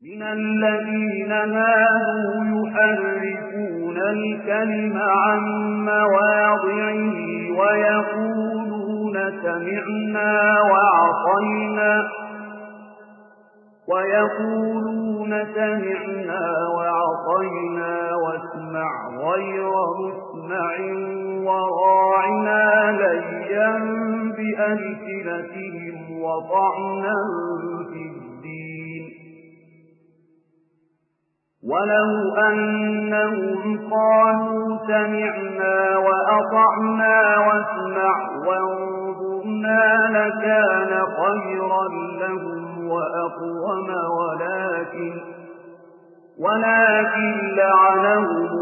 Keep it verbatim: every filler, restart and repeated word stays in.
من الذين هادوا يحرفون الكلم عن مواضعه ويقولون سمعنا وعصينا ويقولون سمعنا وعصينا واسمع غير مسمع وراعنا ليا بألسنتهم وطعنا في الدين ولو أنهم قالوا سمعنا وأطعنا واسمع وانظرنا لكان خيرا لهم وأقوم ولكن ولكن لعنهم